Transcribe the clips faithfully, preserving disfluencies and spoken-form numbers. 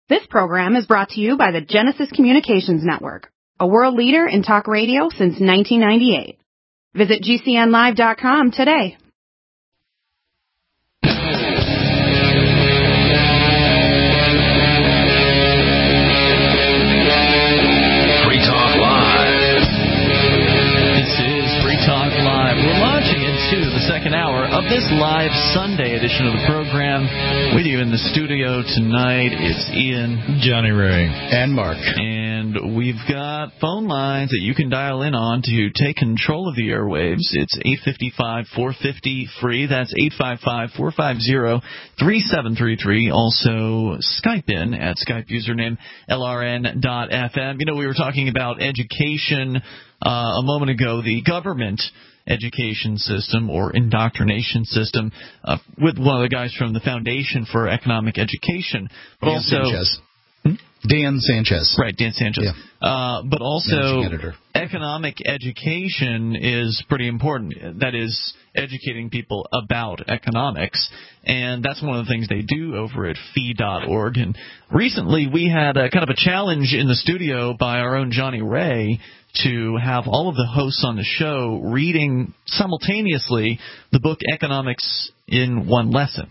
This program is brought to you by the Genesis Communications Network, a world leader in talk radio since nineteen ninety-eight. Visit G C N live dot com today. Free Talk Live. This is Free Talk Live. We're launching into the second hour of this live Sunday edition of the program. With you in the studio tonight, it's Ian, Johnny Ray, and Mark. And we've got phone lines that you can dial in on to take control of the airwaves. It's eight five five, four five zero, free. That's eight five five, four five zero, three seven three three. Also, Skype in at Skype username L R N dot F M. You know, we were talking about education uh, a moment ago. The government education system or indoctrination system uh, with one of the guys from the Foundation for Economic Education. But Dan also, Sanchez. Hmm? Dan Sanchez. Right, Dan Sanchez. Yeah. Uh, but also, editor. economic education is pretty important. That is, educating people about economics. And that's one of the things they do over at fee dot org. And recently we had a kind of a challenge in the studio by our own Johnny Ray to have all of the hosts on the show reading simultaneously the book Economics in One Lesson.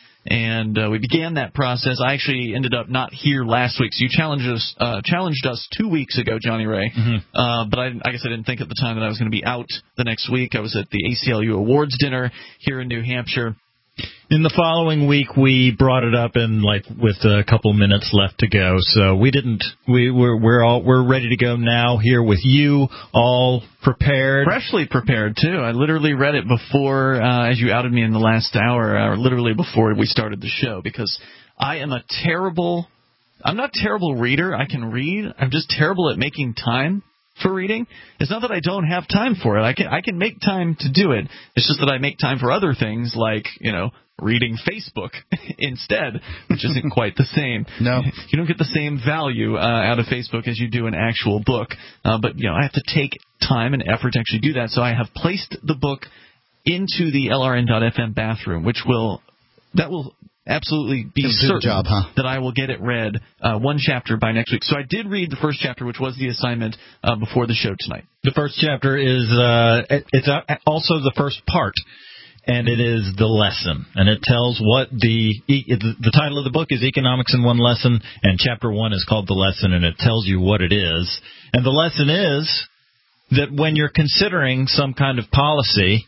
And uh, we began that process. I actually ended up not here last week, so you challenged us uh, challenged us two weeks ago, Johnny Ray. Mm-hmm. Uh, but I, I guess I didn't think at the time that I was going to be out the next week. I was at the A C L U Awards dinner here in New Hampshire. In the following week, we brought it up in like with a couple minutes left to go. So we didn't. We we're we're all we're ready to go now. Here with you, all prepared, freshly prepared too. I literally read it before, uh, as you outed me in the last hour, or literally before we started the show, because I am a terrible. I'm not a terrible reader. I can read. I'm just terrible at making time for reading. It's not that I don't have time for it. I can I can make time to do it. It's just that I make time for other things like, you know, reading Facebook instead, which isn't quite the same. No. You don't get the same value uh, out of Facebook as you do an actual book. Uh, but, you know, I have to take time and effort to actually do that. So I have placed the book into the L R N dot F M bathroom, which will that will absolutely be certain job, huh? that I will get it read uh, one chapter by next week. So I did read the first chapter, which was the assignment uh, before the show tonight. The first chapter is uh, it's also the first part, and it is the lesson, and it tells what the the title of the book is Economics in One Lesson, and chapter one is called The Lesson, and it tells you what it is. And the lesson is that when you're considering some kind of policy,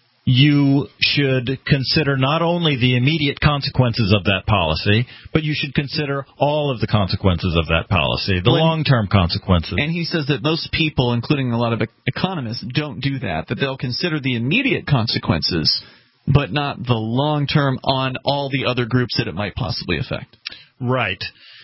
you should consider not only the immediate consequences of that policy, but you should consider all of the consequences of that policy, the when, long-term consequences. And he says that most people, including a lot of economists, don't do that, that they'll consider the immediate consequences, but not the long-term on all the other groups that it might possibly affect. Right.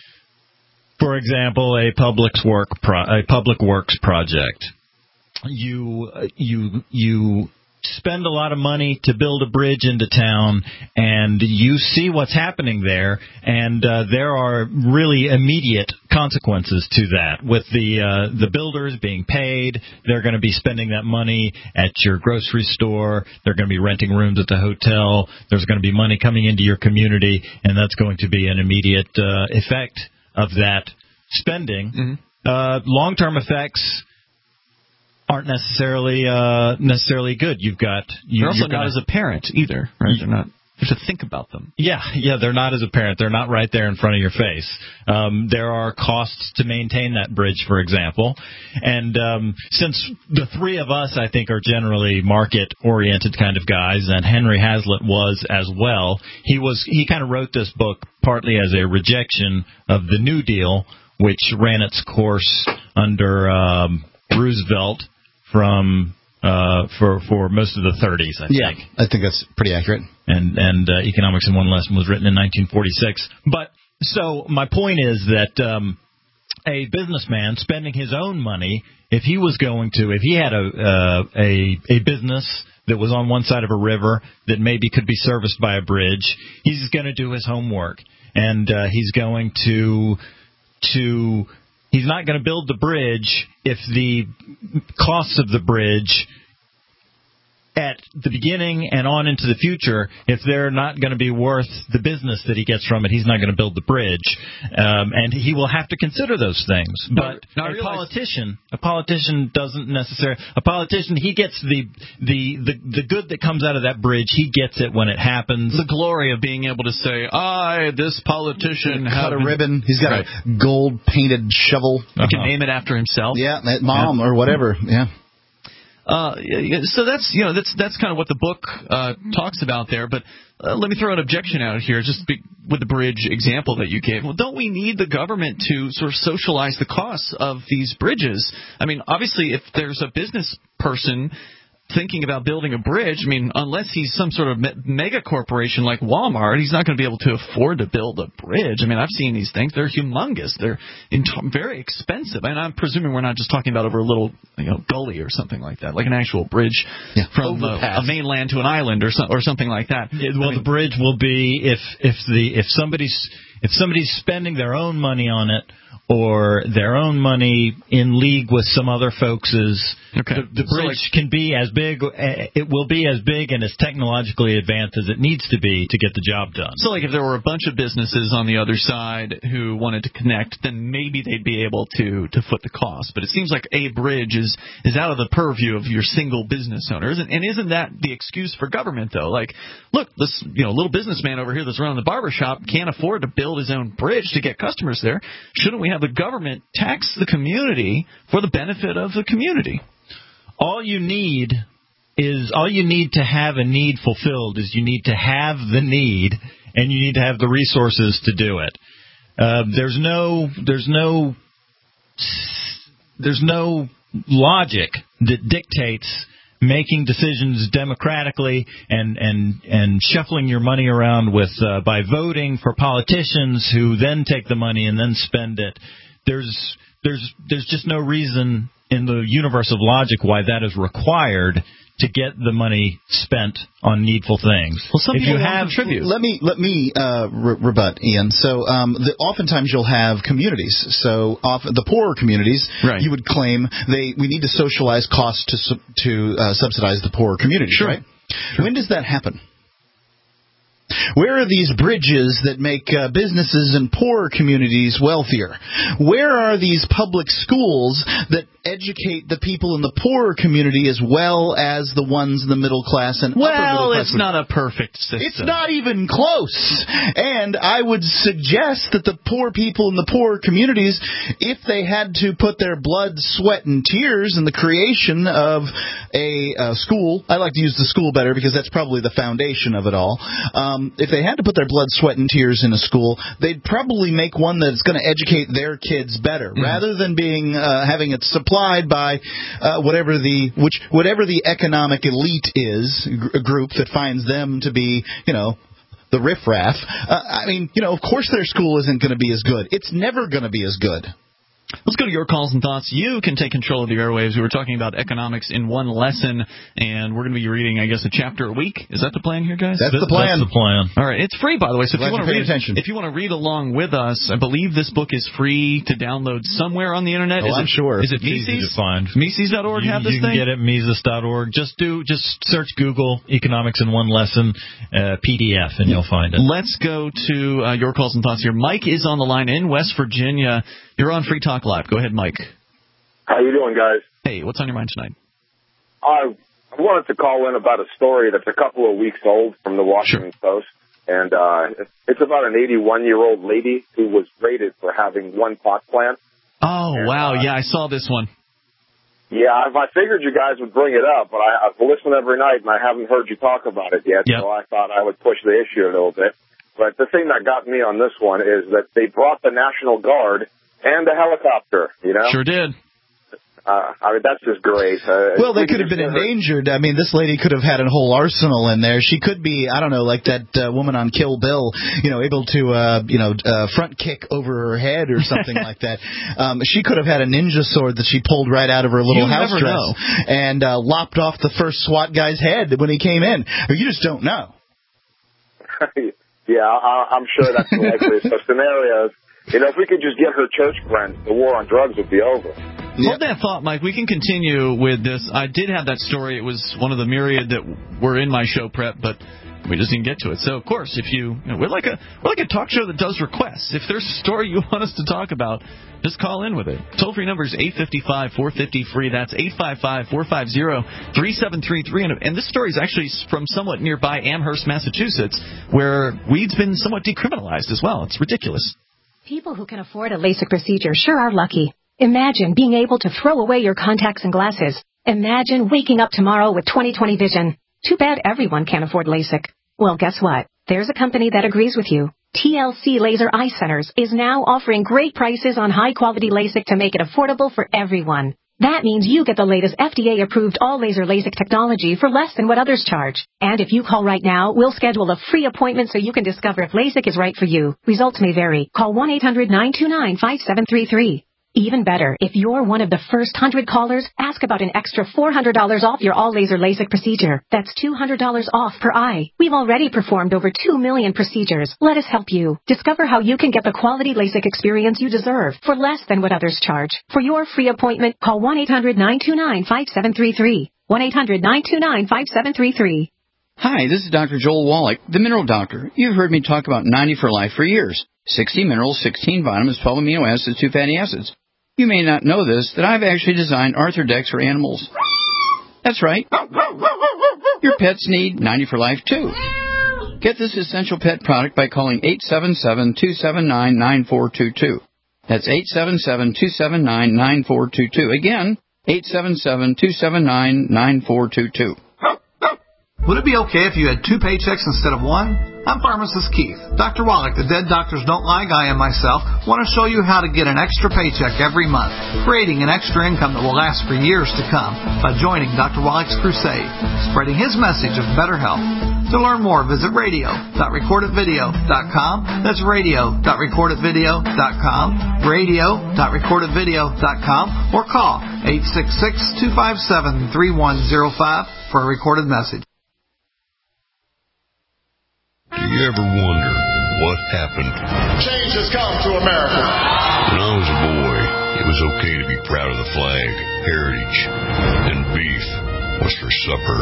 For example, a public work pro- a public works project. You you you spend a lot of money to build a bridge into town, and you see what's happening there, and uh, there are really immediate consequences to that. With the uh, the builders being paid, they're going to be spending that money at your grocery store, they're going to be renting rooms at the hotel, there's going to be money coming into your community, and that's going to be an immediate uh, effect of that spending. Mm-hmm. Uh, long-term effects aren't necessarily uh, necessarily good. You've got you, they're also not gonna, as a parent either, right? They're not. You have to think about them. Yeah, yeah, they're not as a parent. They're not right there in front of your face. Um, there are costs to maintain that bridge, for example. And um, since the three of us, I think, are generally market-oriented kind of guys, and Henry Hazlitt was as well, he was he kind of wrote this book partly as a rejection of the New Deal, which ran its course under um, Roosevelt from uh, for for most of the thirties, I yeah, think. Yeah, I think that's pretty accurate. And and uh, Economics in One Lesson was written in nineteen forty-six. But so my point is that um, a businessman spending his own money, if he was going to, if he had a uh, a a business that was on one side of a river that maybe could be serviced by a bridge, he's going to do his homework, and uh, he's going to to He's not going to build the bridge if the costs of the bridge at the beginning and on into the future, if they're not going to be worth the business that he gets from it, he's not going to build the bridge. Um, and he will have to consider those things. But no, no, a politician, a politician doesn't necessarily, a politician, he gets the, the, the, the good that comes out of that bridge, he gets it when it happens. The glory of being able to say, I, this politician, cut have a ribbon. He's got right. a gold-painted shovel. He can name it after himself. Yeah, that mom yeah. or whatever. Yeah. Uh, so that's you know that's that's kind of what the book uh, talks about there. But uh, let me throw an objection out here, just be, with the bridge example that you gave. Well, don't we need the government to sort of socialize the costs of these bridges? I mean, obviously, if there's a business person thinking about building a bridge, I mean, unless he's some sort of me- mega corporation like Walmart, he's not going to be able to afford to build a bridge. I mean, I've seen these things. They're humongous. They're in t- very expensive. And I'm presuming we're not just talking about over a little, you know, gully or something like that, like an actual bridge yeah, from a, a mainland to an island or, so, or something like that. It, well, I mean, the bridge will be if if the if somebody's if somebody's spending their own money on it, or their own money in league with some other folks' okay. the, the bridge so like, can be as big, it will be as big and as technologically advanced as it needs to be to get the job done. So like if there were a bunch of businesses on the other side who wanted to connect, then maybe they'd be able to, to foot the cost. But it seems like a bridge is, is out of the purview of your single business owner. Isn't, and isn't that the excuse for government, though? Like, look, this you know little businessman over here that's running the barber shop can't afford to build his own bridge to get customers there. Shouldn't we have the government tax the community for the benefit of the community? All you need is all you need to have a need fulfilled is you need to have the need and you need to have the resources to do it. Uh, there's no there's no there's no logic that dictates making decisions democratically and and and shuffling your money around with uh, by voting for politicians who then take the money and then spend it. There's there's there's just no reason in the universe of logic why that is required to get the money spent on needful things. Well, some if people you have, contribute. Let me let me uh, re- rebut, Ian. So, um, the, oftentimes you'll have communities. So, often the poorer communities, right. you would claim they we need to socialize costs to su- to uh, subsidize the poorer communities. Sure. Right? Sure. When does that happen? Where are these bridges that make uh, businesses in poorer communities wealthier? Where are these public schools that educate the people in the poorer community as well as the ones in the middle class and well, upper middle class? Well, it's not a perfect system. It's not even close. And I would suggest that the poor people in the poorer communities, if they had to put their blood, sweat, and tears in the creation of a uh, school, I like to use the school better because that's probably the foundation of it all. Um, if they had to put their blood, sweat, and tears in a school, they'd probably make one that's going to educate their kids better, mm-hmm. rather than being uh, having it supplied by uh, whatever the which whatever the economic elite is, a group that finds them to be, you know, the riffraff. Uh, I mean, you know, of course their school isn't going to be as good. It's never going to be as good. Let's go to your calls and thoughts. You can take control of the airwaves. We were talking about economics in one lesson, and we're going to be reading, I guess, a chapter a week. Is that the plan here, guys? That's the plan. That's the plan. All right. It's free, by the way. So if you, want to read, attention. if you want to read along with us, I believe this book is free to download somewhere on the internet. Oh, is I'm it, sure. Is it Mises? Easy to find. Mises dot org you, have this you thing? You can get it at Mises dot org. Just do just search Google economics in one lesson uh, P D F, and you'll find it. Let's go to uh, your calls and thoughts here. Mike is on the line in West Virginia. You're on Free Talk Live. Go ahead, Mike. How you doing, guys? Hey, what's on your mind tonight? I wanted to call in about a story that's a couple of weeks old from the Washington sure. Post, and uh, it's about an eighty-one-year-old lady who was raided for having one pot plant. Oh, and, wow. Uh, yeah, I saw this one. Yeah, I, I figured you guys would bring it up, but I, I listen every night, and I haven't heard you talk about it yet, yep. so I thought I would push the issue a little bit. But the thing that got me on this one is that they brought the National Guard and a helicopter, you know? Sure did. Uh, I mean, that's just great. Uh, well, they could have been endangered. I mean, this lady could have had a whole arsenal in there. She could be, I don't know, like that uh, woman on Kill Bill, you know, able to, uh, you know, uh, front kick over her head or something like that. Um, she could have had a ninja sword that she pulled right out of her little you house never dress know. and uh, lopped off the first SWAT guy's head when he came in. Or you just don't know. Yeah, I, I'm sure that's the likeliest of scenarios. You know, if we could just get her church friends, the war on drugs would be over. Hold that thought, Mike. We can continue with this. I did have that story. It was one of the myriad that were in my show prep, but we just didn't get to it. So, of course, if you, you know, we're like a we're like a talk show that does requests. If there's a story you want us to talk about, just call in with it. Toll-free number is eight five five, four five zero, free. That's eight five five, four five zero, three seven three three. And, and this story is actually from somewhat nearby Amherst, Massachusetts, where weed's been somewhat decriminalized as well. It's ridiculous. People who can afford a LASIK procedure sure are lucky. Imagine being able to throw away your contacts and glasses. Imagine waking up tomorrow with twenty twenty vision. Too bad everyone can't afford LASIK. Well, guess what? There's a company that agrees with you. T L C Laser Eye Centers is now offering great prices on high-quality LASIK to make it affordable for everyone. That means you get the latest F D A-approved all-laser LASIK technology for less than what others charge. And if you call right now, we'll schedule a free appointment so you can discover if LASIK is right for you. Results may vary. Call one eight hundred, nine two nine, five seven three three. Even better, if you're one of the first one hundred callers, ask about an extra four hundred dollars off your all-laser LASIK procedure. That's two hundred dollars off per eye. We've already performed over two million procedures. Let us help you. Discover how you can get the quality LASIK experience you deserve for less than what others charge. For your free appointment, call one eight hundred, nine two nine, five seven three three. one eight hundred, nine two nine, five seven three three. Hi, this is Doctor Joel Wallach, the Mineral Doctor. You've heard me talk about ninety for Life for years. sixty minerals, sixteen vitamins, twelve amino acids, two fatty acids. You may not know this, that I've actually designed Arthrodex for animals. That's right. Your pets need ninety for Life, too. Get this essential pet product by calling eight seven seven, two seven nine, nine four two two. That's eight seven seven, two seven nine, nine four two two. Again, eight seven seven, two seven nine, nine four two two. Would it be okay if you had two paychecks instead of one? I'm Pharmacist Keith. Doctor Wallach, the Dead Doctors Don't Lie guy, and myself want to show you how to get an extra paycheck every month, creating an extra income that will last for years to come by joining Doctor Wallach's crusade, spreading his message of better health. To learn more, visit radio dot record it video dot com. That's radio dot record it video dot com, radio dot record it video dot com, or call eight six six, two five seven, three one zero five for a recorded message. Do you ever wonder what happened? Change has come to America. When I was a boy, it was okay to be proud of the flag, heritage, and beef. What's for supper?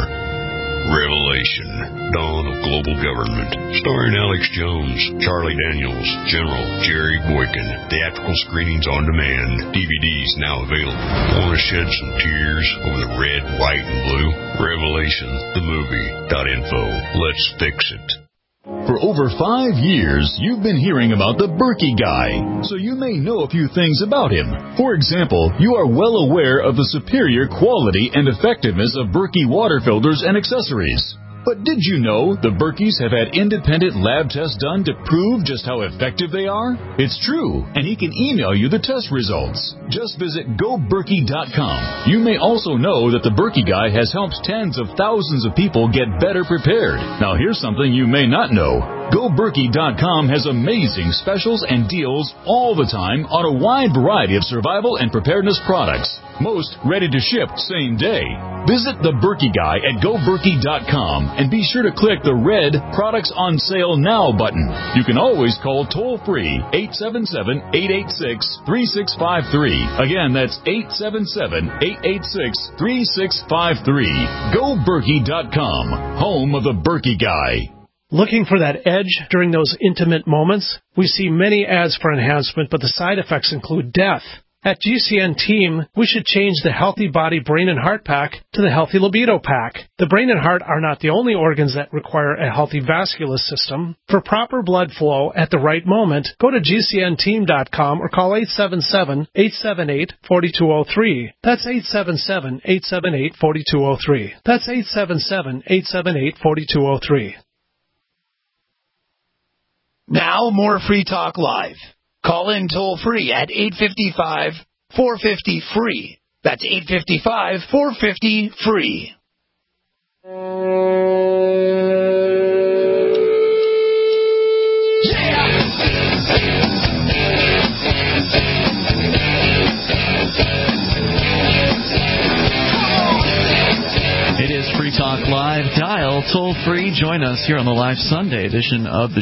Revelation, Dawn of Global Government. Starring Alex Jones, Charlie Daniels, General Jerry Boykin. Theatrical screenings on demand. D V Ds now available. Want to shed some tears over the red, white, and blue? Revelation, the movie dot info. Let's fix it. For over five years, you've been hearing about the Berkey Guy, so you may know a few things about him. For example, you are well aware of the superior quality and effectiveness of Berkey water filters and accessories. But did you know the Berkeys have had independent lab tests done to prove just how effective they are? It's true, and he can email you the test results. Just visit go berkey dot com. You may also know that the Berkey Guy has helped tens of thousands of people get better prepared. Now here's something you may not know. go berkey dot com has amazing specials and deals all the time on a wide variety of survival and preparedness products. Most ready to ship same day. Visit the Berkey Guy at go berkey dot com and be sure to click the red Products on Sale Now button. You can always call toll-free eight seven seven, eight eight six, three six five three. Again, that's eight seven seven, eight eight six, three six five three. go berkey dot com, home of the Berkey Guy. Looking for that edge during those intimate moments? We see many ads for enhancement, but the side effects include death. At G C N Team, we should change the Healthy Body Brain and Heart Pack to the Healthy Libido Pack. The brain and heart are not the only organs that require a healthy vascular system. For proper blood flow at the right moment, go to G C N team dot com or call eight seven seven, eight seven eight, four two zero three. That's eight seven seven, eight seven eight, four two zero three. That's eight seven seven, eight seven eight, four two zero three. Now, more Free Talk Live. Call in toll-free at eight five five, four five zero, free. That's eight five five, four five zero, free. It is Free Talk Live. Dial toll-free. Join us here on the live Sunday edition of the show with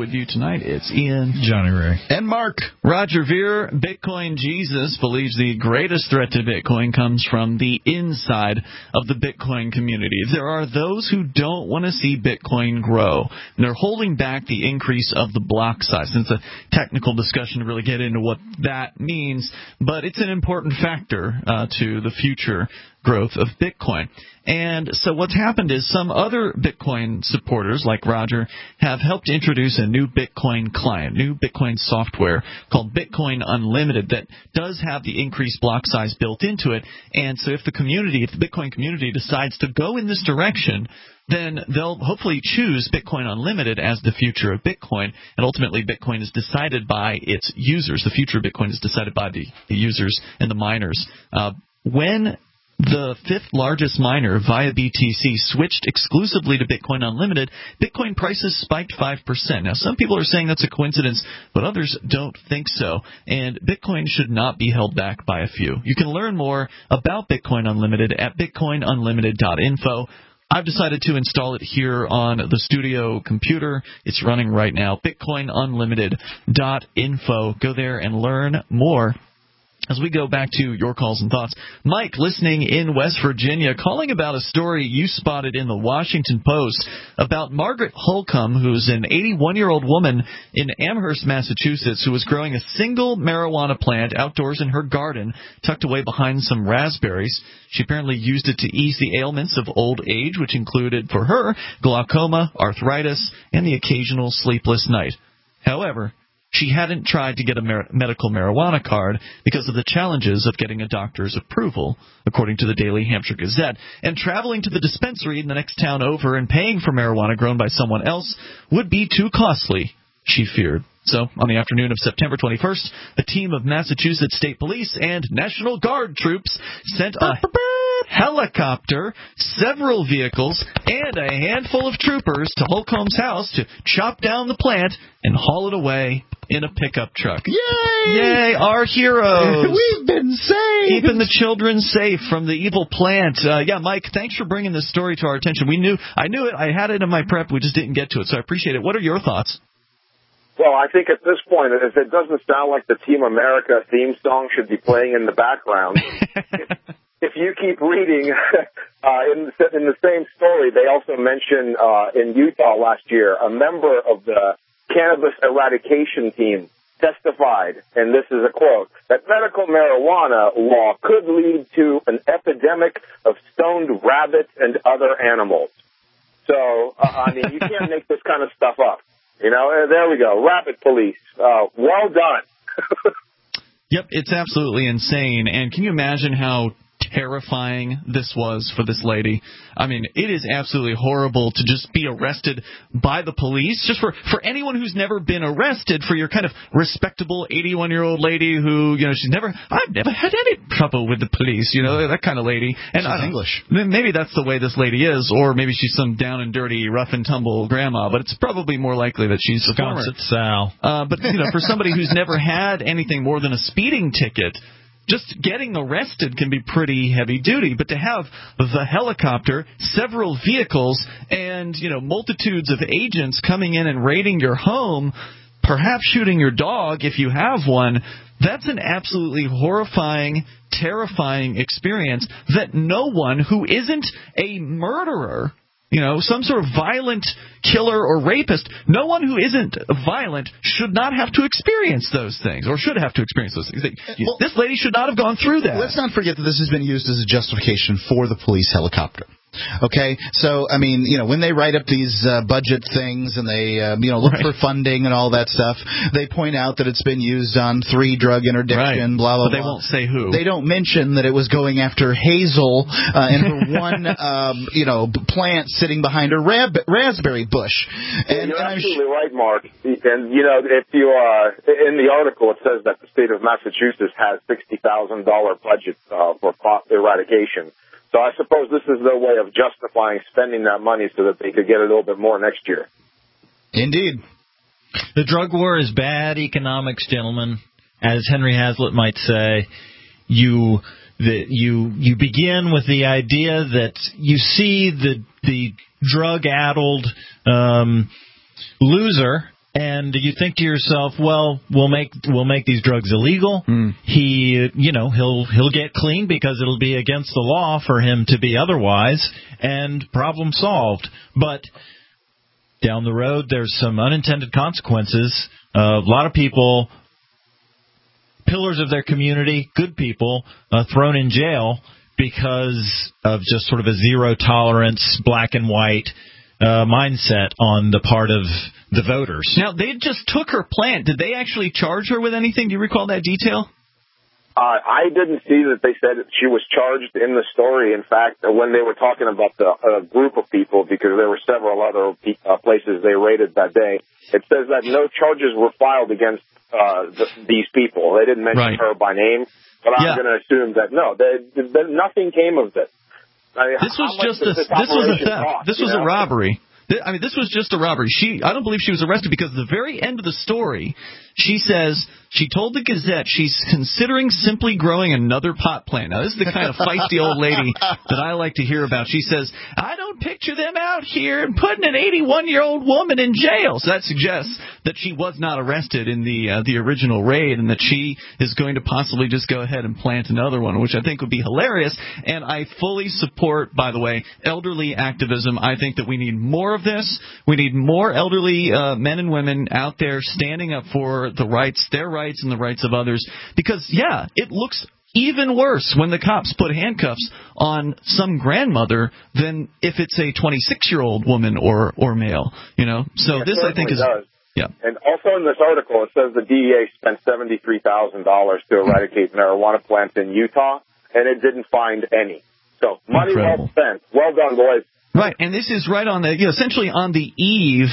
with you tonight. It's Ian, Johnny Ray, and Mark. Roger Ver, Bitcoin Jesus, believes the greatest threat to Bitcoin comes from the inside of the Bitcoin community. There are those who don't want to see Bitcoin grow, and they're holding back the increase of the block size. It's a technical discussion to really get into what that means, but it's an important factor uh, to the future growth of Bitcoin. And so what's happened is some other Bitcoin supporters, like Roger, have helped introduce a new Bitcoin client, new Bitcoin software called Bitcoin Unlimited that does have the increased block size built into it. And so if the community, if the Bitcoin community decides to go in this direction, then they'll hopefully choose Bitcoin Unlimited as the future of Bitcoin. And ultimately, Bitcoin is decided by its users. The future of Bitcoin is decided by the, the users and the miners. Uh, when the fifth largest miner, via B T C, switched exclusively to Bitcoin Unlimited, Bitcoin prices spiked five percent. Now, some people are saying that's a coincidence, but others don't think so. And Bitcoin should not be held back by a few. You can learn more about Bitcoin Unlimited at bitcoin unlimited dot info. I've decided to install it here on the studio computer. It's running right now, bitcoin unlimited dot info. Go there and learn more. As we go back to your calls and thoughts, Mike, listening in West Virginia, calling about a story you spotted in the Washington Post about Margaret Holcomb, who's an eighty-one-year-old woman in Amherst, Massachusetts, who was growing a single marijuana plant outdoors in her garden, tucked away behind some raspberries. She apparently used it to ease the ailments of old age, which included, for her, glaucoma, arthritis, and the occasional sleepless night. However, she hadn't tried to get a mar- medical marijuana card because of the challenges of getting a doctor's approval, according to the Daily Hampshire Gazette. And traveling to the dispensary in the next town over and paying for marijuana grown by someone else would be too costly, she feared. So, on the afternoon of September twenty-first, a team of Massachusetts State Police and National Guard troops sent a helicopter, several vehicles, and a handful of troopers to Holcomb's house to chop down the plant and haul it away in a pickup truck. Yay! Yay, our heroes! We've been saved! Keeping the children safe from the evil plant. Uh, yeah, Mike, thanks for bringing this story to our attention. We knew, I knew it, I had it in my prep, we just didn't get to it, so I appreciate it. What are your thoughts? Well, I think at this point, if it doesn't sound like the Team America theme song should be playing in the background, if, if you keep reading, uh, in, the, in the same story, they also mention uh, in Utah last year, a member of the cannabis eradication team testified, and this is a quote, that medical marijuana law could lead to an epidemic of stoned rabbits and other animals. So, uh, I mean, you can't make this kind of stuff up. You know, there we go. Rabbit police. Uh, well done. Yep, it's absolutely insane. And can you imagine how terrifying this was for this lady? I mean, it is absolutely horrible to just be arrested by the police. Just for, for anyone who's never been arrested, for your kind of respectable eighty-one-year-old lady who, you know, she's never, I've never had any trouble with the police, you know, that kind of lady. And she's English. Maybe that's the way this lady is, or maybe she's some down and dirty, rough and tumble grandma, but it's probably more likely that she's a former. Sal. Uh, but, you know, for somebody who's never had anything more than a speeding ticket, just getting arrested can be pretty heavy duty, but to have the helicopter, several vehicles, and, you know, multitudes of agents coming in and raiding your home, perhaps shooting your dog if you have one, that's an absolutely horrifying, terrifying experience that no one who isn't a murderer, you know, some sort of violent killer or rapist, no one who isn't violent should not have to experience those things, or should have to experience those things. Well, this lady should not have gone through that. Let's not forget that this has been used as a justification for the police helicopter. Okay, so, I mean, you know, when they write up these uh, budget things and they, uh, you know, look right. for funding and all that stuff, they point out that it's been used on three drug interdiction, right. blah, blah, but they blah. won't say who. They don't mention that it was going after Hazel uh, and her one, um, you know, plant sitting behind a rab- raspberry bush. And, You're and absolutely sh- right, Mark. And, you know, if you, uh, in the article, it says that the state of Massachusetts has sixty thousand dollars budget uh, for pot eradication. So I suppose this is their way of justifying spending that money so that they could get a little bit more next year. Indeed. The drug war is bad economics, gentlemen. As Henry Hazlitt might say, you the, you you begin with the idea that you see the the drug-addled um, loser, And you think to yourself, well, we'll make we'll make these drugs illegal. Mm. He, you know, he'll he'll get clean because it'll be against the law for him to be otherwise, and problem solved. But down the road, there's some unintended consequences. Uh, a lot of people, pillars of their community, good people, uh, thrown in jail because of just sort of a zero tolerance, black and white uh, mindset on the part of the voters. Now, they just took her plant. Did they actually charge her with anything? Do you recall that detail? Uh, I didn't see that they said that she was charged in the story. In fact, when they were talking about the uh, group of people, because there were several other pe- uh, places they raided that day, it says that no charges were filed against uh, the, these people. They didn't mention right. her by name, but I'm yeah. going to assume that, no, they, they, nothing came of this. I mean, this was just a, this, this was a theft. Cost, this was know? a robbery. I mean, this was just a robbery. She, I don't believe she was arrested because at the very end of the story, she says she told the Gazette she's considering simply growing another pot plant. Now, this is the kind of feisty old lady that I like to hear about. She says, I don't picture them out here and putting an eighty-one-year-old woman in jail. So that suggests that she was not arrested in the uh, the original raid and that she is going to possibly just go ahead and plant another one, which I think would be hilarious. And I fully support, by the way, elderly activism. I think that we need more of this. We need more elderly uh, men and women out there standing up for the rights, their rights and the rights of others. Because, yeah, it looks even worse when the cops put handcuffs on some grandmother than if it's a twenty-six-year-old woman or, or male, you know. So yeah, this, I think, is... Does. Yeah. And also in this article, it says the D E A spent seventy-three thousand dollars to eradicate marijuana plants in Utah, and it didn't find any. So money Incredible. well spent. Well done, boys. Right, and this is right on the, you know, essentially on the eve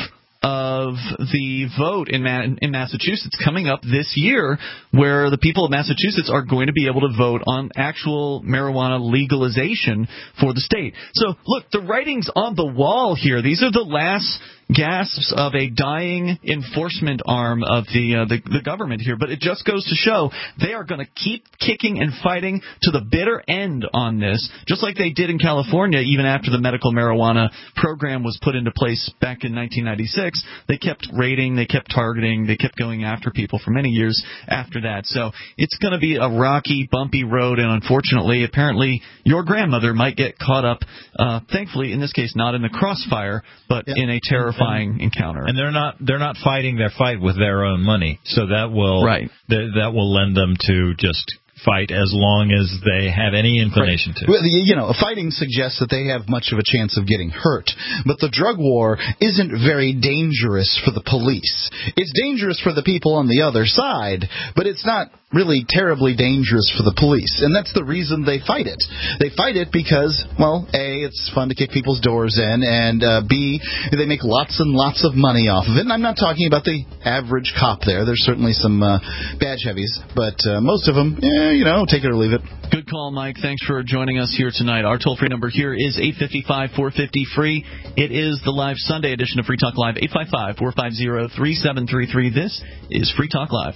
of the vote in Ma- in Massachusetts coming up this year, where the people of Massachusetts are going to be able to vote on actual marijuana legalization for the state. So, look, the writing's on the wall here. These are the last gasps of a dying enforcement arm of the, uh, the the government here, but it just goes to show they are going to keep kicking and fighting to the bitter end on this, just like they did in California even after the medical marijuana program was put into place back in nineteen ninety-six. They kept raiding, they kept targeting, they kept going after people for many years after that. So it's going to be a rocky, bumpy road, and unfortunately, apparently, your grandmother might get caught up, uh, thankfully, in this case, not in the crossfire, but yeah. in a terrifying encounter. And they're not they're not fighting their fight with their own money, so that will right. th- that will lend them to just fight as long as they have any inclination right. to. Well, you know, fighting suggests that they have much of a chance of getting hurt, but the drug war isn't very dangerous for the police. It's dangerous for the people on the other side, but it's not really terribly dangerous for the police, and that's the reason they fight it. They fight it because, well, A, it's fun to kick people's doors in, and uh, B, they make lots and lots of money off of it. And I'm not talking about the average cop there. There's certainly some uh, badge heavies, but uh, most of them, eh, you know, take it or leave it. Good call, Mike. Thanks for joining us here tonight. Our toll-free number here is eight five five, four five zero, free. It is the live Sunday edition of Free Talk Live, eight five five, four five zero, three seven three three. This is Free Talk Live.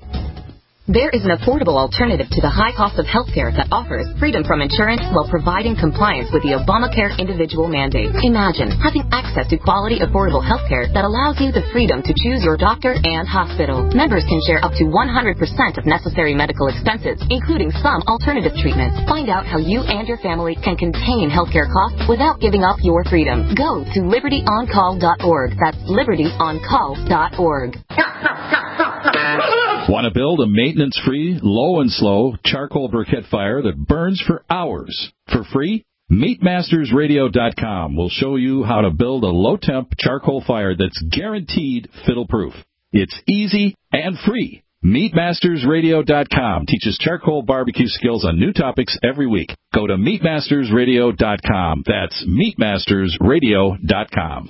There is an affordable alternative to the high cost of health care that offers freedom from insurance while providing compliance with the Obamacare individual mandate. Imagine having access to quality, affordable health care that allows you the freedom to choose your doctor and hospital. Members can share up to one hundred percent of necessary medical expenses, including some alternative treatments. Find out how you and your family can contain healthcare costs without giving up your freedom. Go to liberty on call dot org. That's liberty on call dot org. Want to build a maintenance-free, low and slow charcoal briquette fire that burns for hours for free? meat masters radio dot com will show you how to build a low-temp charcoal fire that's guaranteed fiddle-proof. It's easy and free. meat masters radio dot com teaches charcoal barbecue skills on new topics every week. Go to meat masters radio dot com. That's meat masters radio dot com.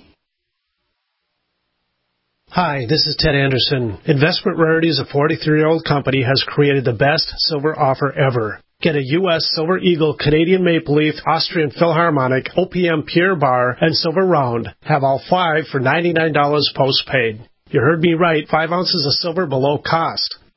Hi, this is Ted Anderson. Investment Rarities, a forty-three-year-old company, has created the best silver offer ever. Get a U S Silver Eagle, Canadian Maple Leaf, Austrian Philharmonic, O P M Pure Bar, and Silver Round. Have all five for ninety-nine dollars postpaid. You heard me right, five ounces of silver below cost.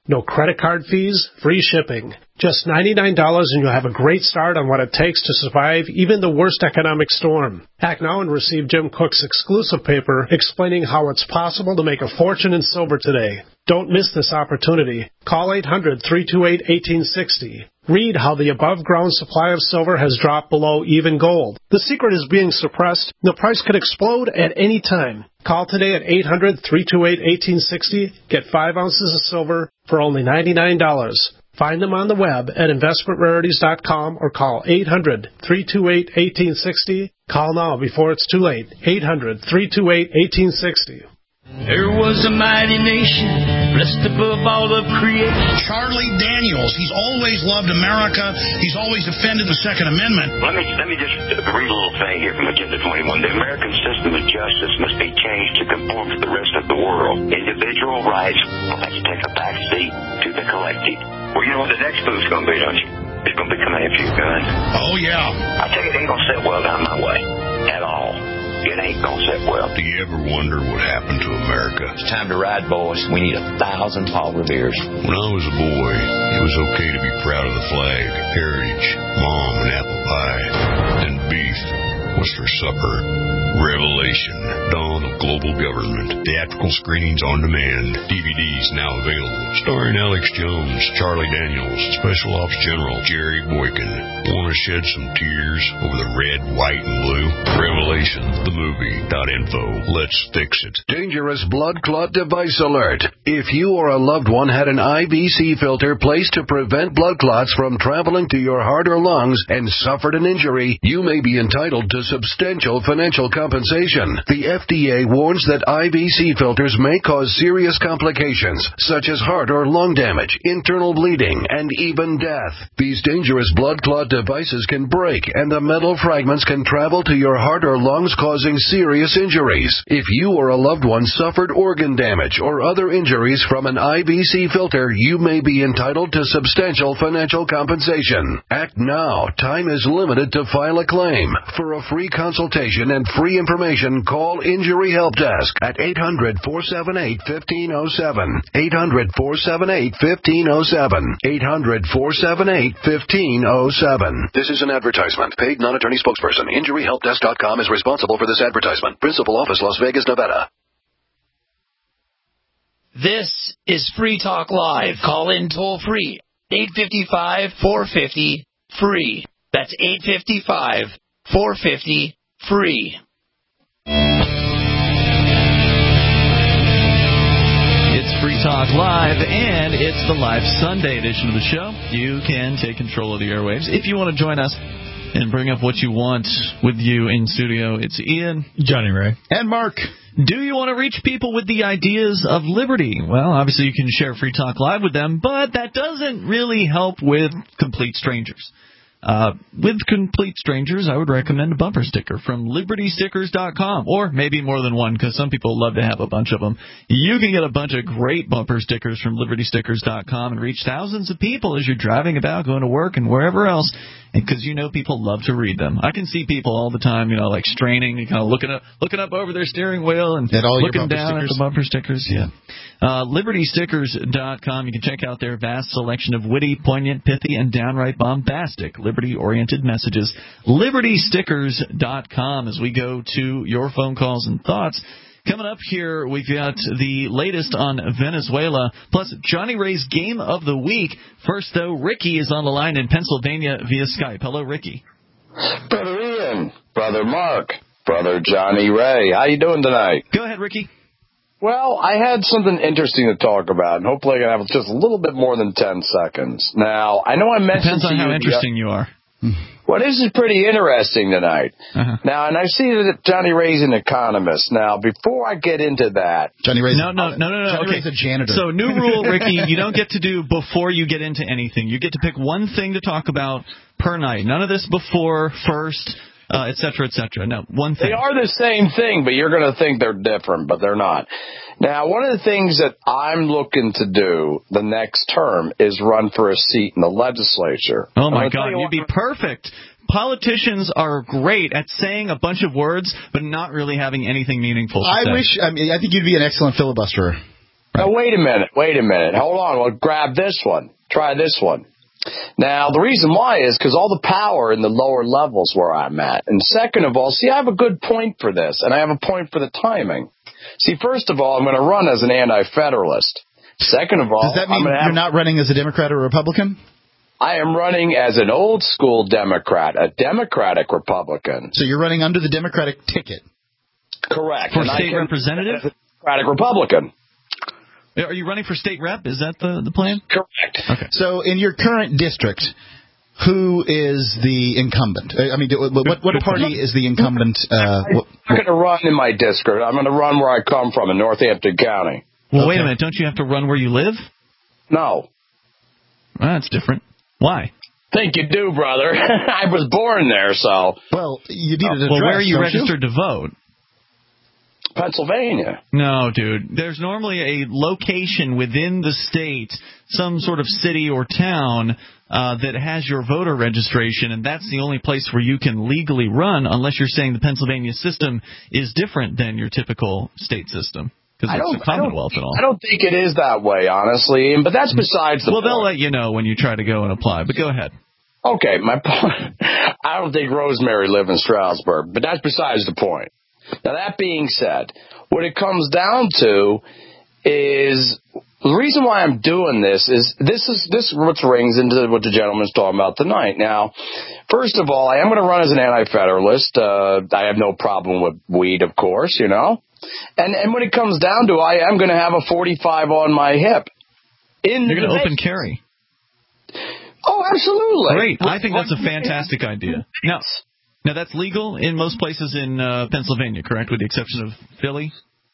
No credit card fees, free shipping. Just ninety-nine dollars and you'll have a great start on what it takes to survive even the worst economic storm. Act now and receive Jim Cook's exclusive paper explaining how it's possible to make a fortune in silver today. Don't miss this opportunity. Call eight hundred, three two eight, one eight six zero. Read how the above-ground supply of silver has dropped below even gold. The secret is being suppressed. The price could explode at any time. Call today at eight hundred, three two eight, one eight six zero. Get five ounces of silver for only ninety-nine dollars. Find them on the web at investment rarities dot com or call eight hundred, three two eight, one eight six zero. Call now before it's too late. eight hundred, three two eight, one eight six zero. There was a mighty nation, blessed above all of creation. Charlie Daniels, he's always loved America. He's always defended the Second Amendment. Let me let me just read a little thing here from Agenda twenty-one. The American system of justice must be changed to conform to the rest of the world. Individual rights will have to take a back seat to the collective. Well, you know what the next move's going to be, don't you? It's going to be coming after your gun. Oh, yeah. I tell you, it ain't going to sit well down my way at all. It ain't gonna sit well. Do you ever wonder what happened to America? It's time to ride, boys. We need a thousand Paul Reveres. When I was a boy, it was okay to be proud of the flag, heritage, mom and apple pie, and beef. What's for supper? Revelation, Dawn of Global Government. Theatrical screenings on demand. D V Ds now available. Starring Alex Jones, Charlie Daniels, Special Ops General Jerry Boykin. Want to shed some tears over the red, white, and blue? Revelation, the movie. Info. Let's fix it. Dangerous blood clot device alert. If you or a loved one had an I V C filter placed to prevent blood clots from traveling to your heart or lungs and suffered an injury, you may be entitled to substantial financial compensation. The F D A warns that I V C filters may cause serious complications, such as heart or lung damage, internal bleeding, and even death. These dangerous blood clot devices can break, and the metal fragments can travel to your heart or lungs, causing serious injuries. If you or a loved one suffered organ damage or other injuries from an I V C filter, you may be entitled to substantial financial compensation. Act now. Time is limited to file a claim. For a free consultation and free information, call Injury Help Desk at eight hundred, four seven eight, one five zero seven. eight hundred, four seven eight, one five zero seven. eight hundred, four seven eight, one five zero seven. This is an advertisement. Paid non-attorney spokesperson. Injury Help Desk dot com is responsible for this advertisement. Principal office, Las Vegas, Nevada. This is Free Talk Live. Call in toll free. eight five five, four five zero, free. That's eight five five, four five zero, free. It's Free Talk Live, and it's the live Sunday edition of the show. You can take control of the airwaves. If you want to join us and bring up what you want with you in studio, it's Ian, Johnny Ray, and Mark. Do you want to reach people with the ideas of liberty? Well, obviously you can share Free Talk Live with them, but that doesn't really help with complete strangers. Uh, with complete strangers, I would recommend a bumper sticker from liberty stickers dot com, or maybe more than one, because some people love to have a bunch of them. You can get a bunch of great bumper stickers from liberty stickers dot com and reach thousands of people as you're driving about, going to work, and wherever else, because you know people love to read them. I can see people all the time, you know, like straining and kind of looking up, looking up over their steering wheel and looking down stickers? at the bumper stickers. Yeah. Uh, liberty stickers dot com. You can check out their vast selection of witty, poignant, pithy, and downright bombastic liberty-oriented messages. liberty stickers dot com. As we go to your phone calls and thoughts. Coming up here, we've got the latest on Venezuela, plus Johnny Ray's Game of the Week. First, though, Ricky is on the line in Pennsylvania via Skype. Hello, Ricky. Brother Ian, Brother Mark, Brother Johnny Ray. How you doing tonight? Go ahead, Ricky. Well, I had something interesting to talk about, and hopefully I can have just a little bit more than ten seconds. Now, I know I mentioned Depends on to how you interesting the, you are. Well, this is pretty interesting tonight. Uh-huh. Now, and I see that Johnny Ray's an economist. Now, before I get into that... Johnny Ray's no, no, no, no, no. Johnny okay. Ray's a janitor. So, new rule, Ricky, you don't get to do before you get into anything. You get to pick one thing to talk about per night. None of this before, first, uh, et cetera, et cetera. No, one thing. They are the same thing, but you're going to think they're different, but they're not. Now, one of the things that I'm looking to do the next term is run for a seat in the legislature. Oh, my God, you you'd be perfect. Politicians are great at saying a bunch of words, but not really having anything meaningful to I say. wish, I mean, I think you'd be an excellent filibusterer. Now, wait a minute. Wait a minute. Hold on. Well, grab this one. Try this one. Now, the reason why is because all the power in the lower levels where I'm at. And second of all, see, I have a good point for this, and I have a point for the timing. See, first of all, I'm going to run as an anti-federalist. Second of all, does that mean I'm you're have, not running as a Democrat or Republican? I am running as an old-school Democrat, a Democratic Republican. So you're running under the Democratic ticket? Correct. For and state representative? Democratic Republican. Are you running for state rep? Is that the, the plan? Correct. Okay. So in your current district, who is the incumbent? I mean, what, what party is the incumbent? Uh, I'm not going to run in my district. I'm going to run where I come from in Northampton County. Well, okay. Wait a minute. Don't you have to run where you live? No. Well, that's different. Why? Think you do, brother. I was born there, so. Well, you need an address, Well, where are you don't registered you? to vote? Pennsylvania. No, dude. There's normally a location within the state, some sort of city or town, uh, that has your voter registration, and that's the only place where you can legally run, unless you're saying the Pennsylvania system is different than your typical state system. Because it's a Commonwealth and all. I don't think it is that way, honestly, but that's besides the Well, point. they'll let you know when you try to go and apply, but go ahead. Okay, my point. I don't think Rosemary lived in Stroudsburg, but that's besides the point. Now, that being said, what it comes down to is the reason why I'm doing this is this is this what rings into what the gentleman's talking about tonight. Now, first of all, I am going to run as an anti-federalist. Uh, I have no problem with weed, of course, you know. And and when it comes down to, I am going to have a forty-five on my hip. In You're going to debate. open carry. Oh, absolutely. Great. I think that's a fantastic idea. Now, now that's legal in most places in uh, Pennsylvania, correct, with the exception of Philly?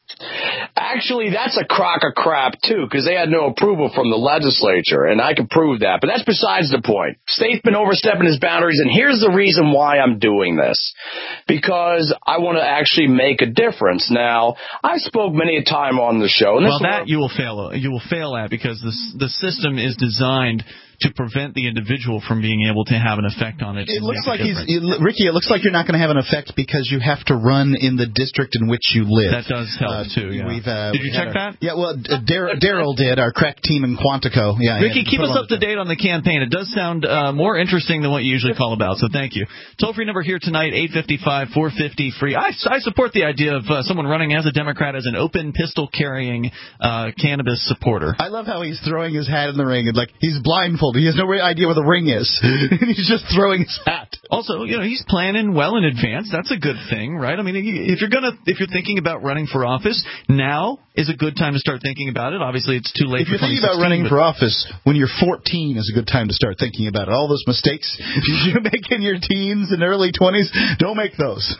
Actually, that's a crock of crap, too, because they had no approval from the legislature, and I can prove that. But that's besides the point. State's been overstepping his boundaries, and here's the reason why I'm doing this. Because I want to actually make a difference. Now, I spoke many a time on the show. And this well, that you will fail. You will fail at because this, the system is designed to prevent the individual from being able to have an effect on it. It looks like he's it, Ricky. It looks like you're not going to have an effect because you have to run in the district in which you live. That does help uh, too. Yeah. We've, uh, did you check our, that? Yeah. Well, uh, Daryl did. Our crack team in Quantico. Yeah. Ricky, keep us up to date on the campaign. It does sound uh, more interesting than what you usually call about. So thank you. Toll free number here tonight: eight five five, four five zero, free. I, I support the idea of uh, someone running as a Democrat as an open pistol carrying uh, cannabis supporter. I love how he's throwing his hat in the ring and like he's blindfolded. He has no idea where the ring is. And he's just throwing his hat. Also, you know, he's planning well in advance. That's a good thing, right? I mean, if you're gonna, if you're thinking about running for office, now is a good time to start thinking about it. Obviously, it's too late. If you're for thinking about running for office when you're fourteen, is a good time to start thinking about it. All those mistakes you make in your teens and early twenties, don't make those.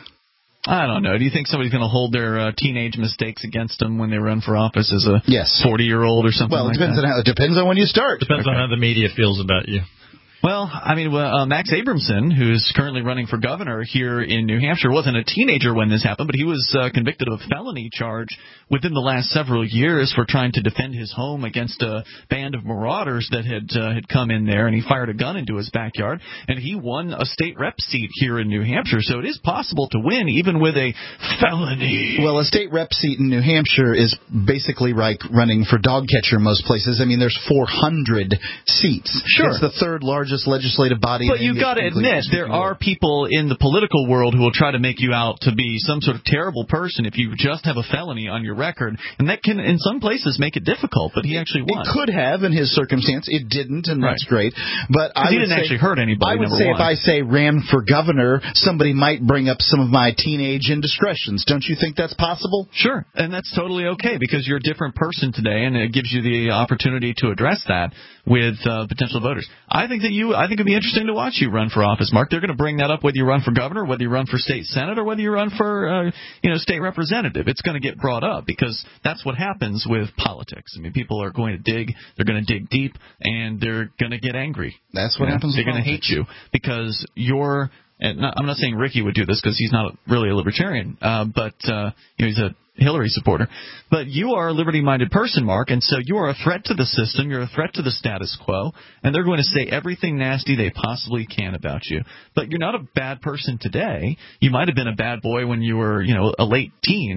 I don't know. Do you think somebody's going to hold their uh, teenage mistakes against them when they run for office as a yes. forty-year-old or something well, it like depends that? On how, it depends on when you start. Depends okay. on how the media feels about you. Well, I mean, uh, Max Abramson, who's currently running for governor here in New Hampshire, wasn't a teenager when this happened, but he was uh, convicted of a felony charge within the last several years for trying to defend his home against a band of marauders that had uh, had come in there, and he fired a gun into his backyard, and he won a state rep seat here in New Hampshire. So it is possible to win even with a felony. Well, a state rep seat in New Hampshire is basically like running for dog catcher in most places. I mean, there's four hundred seats. Sure. It's the third largest legislative body. But you've got to admit, there are people in the political world who will try to make you out to be some sort of terrible person if you just have a felony on your record, and that can, in some places, make it difficult. But he actually won. It could have in his circumstance. It didn't, and right. that's great. But I he would didn't say, actually hurt anybody. I would number say one. if I say ran for governor, somebody might bring up some of my teenage indiscretions. Don't you think that's possible? Sure, and that's totally okay because you're a different person today, and it gives you the opportunity to address that with uh, potential voters. I think that you, I think it'd be interesting to watch you run for office, Mark. They're going to bring that up whether you run for governor, whether you run for state senate, or whether you run for, uh, you know, state representative. It's going to get brought up because that's what happens with politics. I mean, people are going to dig, they're going to dig deep, and they're going to get angry. That's what you know? happens. They're going to hate you because you're. And not, I'm not saying Ricky would do this because he's not really a libertarian, uh, but uh, you know, he's a Hillary supporter. But you are a liberty-minded person, Mark, and so you are a threat to the system. You're a threat to the status quo, and they're going to say everything nasty they possibly can about you. But you're not a bad person today. You might have been a bad boy when you were, you know, a late teen.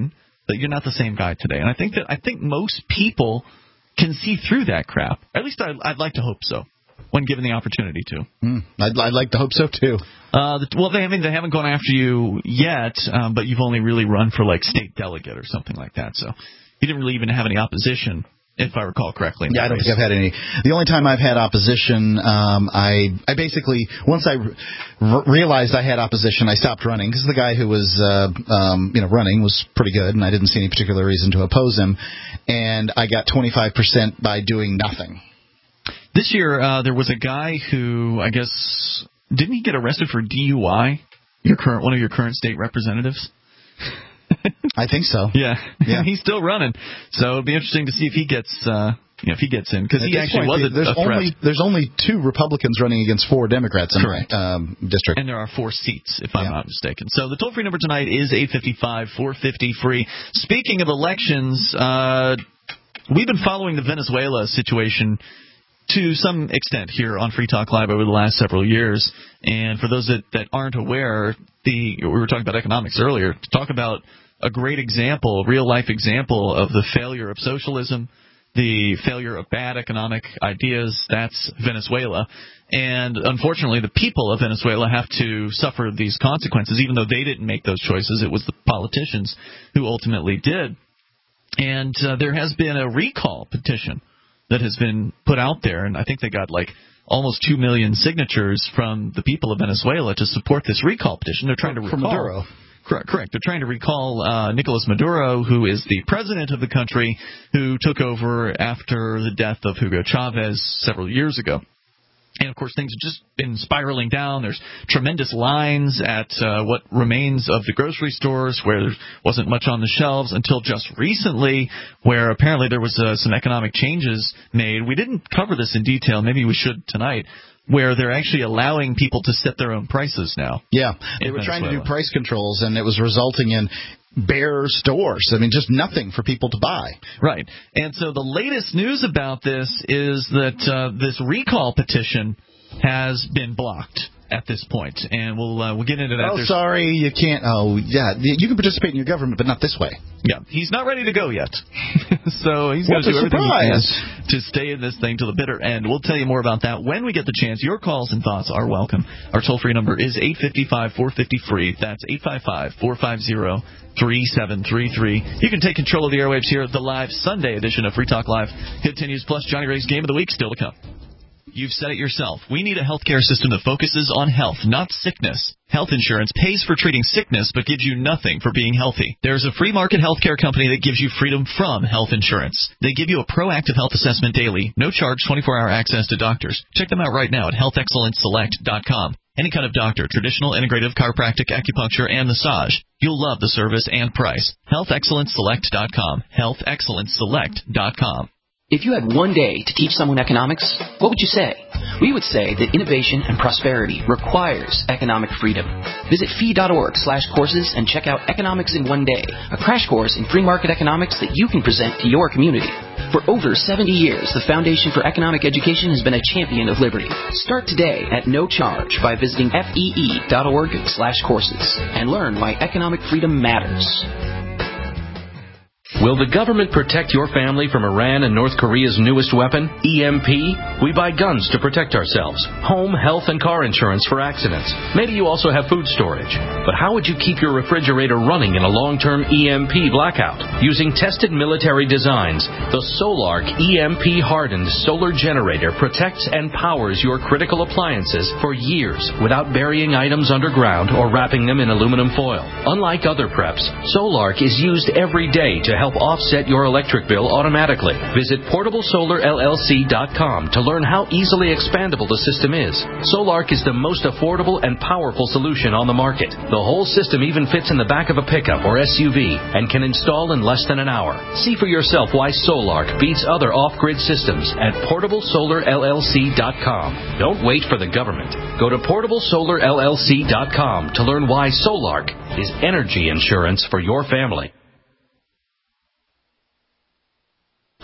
that you're not the same guy today. And I think that I think most people can see through that crap. At least I, I'd like to hope so, when given the opportunity to. Mm, I'd, I'd like to hope so too. Uh, the, well, they I mean they haven't gone after you yet, um, but you've only really run for like state delegate or something like that. So you didn't really even have any opposition, if I recall correctly. Yeah, I don't race. think I've had any. The only time I've had opposition, um, I I basically, once I r- realized I had opposition, I stopped running because the guy who was uh, um, you know running was pretty good, and I didn't see any particular reason to oppose him. And I got twenty-five percent by doing nothing. This year, uh, there was a guy who, I guess, didn't he get arrested for D U I? Your current one of your current state representatives. I think so. Yeah, yeah. He's still running, so it'll be interesting to see if he gets, uh, you know, if he gets in, because he actually was a, there's a threat. Only, there's only two Republicans running against four Democrats in Correct. my um, district, and there are four seats, if I'm yeah. not mistaken. So the toll-free number tonight is eight five five, four five zero, free. Speaking of elections, uh, we've been following the Venezuela situation to some extent here on Free Talk Live over the last several years. And for those that, that aren't aware, the we were talking about economics earlier, to talk about a great example, a real-life example of the failure of socialism, the failure of bad economic ideas, that's Venezuela. And unfortunately, the people of Venezuela have to suffer these consequences, even though they didn't make those choices. It was the politicians who ultimately did. And uh, there has been a recall petition that has been put out there, and I think they got like almost two million signatures from the people of Venezuela to support this recall petition. They're trying to recall. From Maduro. Correct, correct. They're trying to recall uh, Nicolas Maduro, who is the president of the country, who took over after the death of Hugo Chavez several years ago. And, of course, things have just been spiraling down. There's tremendous lines at uh, what remains of the grocery stores where there wasn't much on the shelves until just recently, where apparently there was uh, some economic changes made. We didn't cover this in detail. Maybe we should tonight, where they're actually allowing people to set their own prices now. Yeah, they were trying to do price controls, and it was resulting in bare stores. I mean, just nothing for people to buy. Right. And so the latest news about this is that uh, this recall petition has been blocked at this point, and we'll uh, we'll get into that. Oh, There's... sorry, you can't. Oh, yeah, you can participate in your government, but not this way. Yeah, he's not ready to go yet, so he's going to do everything he can to stay in this thing to the bitter end. We'll tell you more about that when we get the chance. Your calls and thoughts are welcome. Our toll-free number is eight five five, four five zero, free. That's eight five five, four five zero, three seven three three. You can take control of the airwaves here. The live Sunday edition of Free Talk Live continues, plus Johnny Ray's Game of the Week still to come. You've said it yourself. We need a healthcare system that focuses on health, not sickness. Health insurance pays for treating sickness but gives you nothing for being healthy. There's a free market healthcare company that gives you freedom from health insurance. They give you a proactive health assessment daily, no charge, twenty-four hour access to doctors. Check them out right now at health excellence select dot com. Any kind of doctor, traditional, integrative, chiropractic, acupuncture, and massage. You'll love the service and price. health excellence select dot com. health excellence select dot com. If you had one day to teach someone economics, what would you say? We would say that innovation and prosperity requires economic freedom. Visit fee dot org slash courses and check out Economics in One Day, a crash course in free market economics that you can present to your community. For over seventy years, the Foundation for Economic Education has been a champion of liberty. Start today at no charge by visiting fee dot org slash courses and learn why economic freedom matters. Will the government protect your family from Iran and North Korea's newest weapon, E M P? We buy guns to protect ourselves, home, health, and car insurance for accidents. Maybe you also have food storage. But how would you keep your refrigerator running in a long-term E M P blackout? Using tested military designs, the Solark E M P-hardened solar generator protects and powers your critical appliances for years without burying items underground or wrapping them in aluminum foil. Unlike other preps, Solark is used every day to help offset your electric bill automatically. Visit portable solar L L C dot com to learn how easily expandable the system is. Solark is the most affordable and powerful solution on the market. The whole system even fits in the back of a pickup or S U V and can install in less than an hour. See for yourself why Solark beats other off-grid systems at portable solar L L C dot com. Don't wait for the government. Go to portable solar L L C dot com to learn why Solark is energy insurance for your family.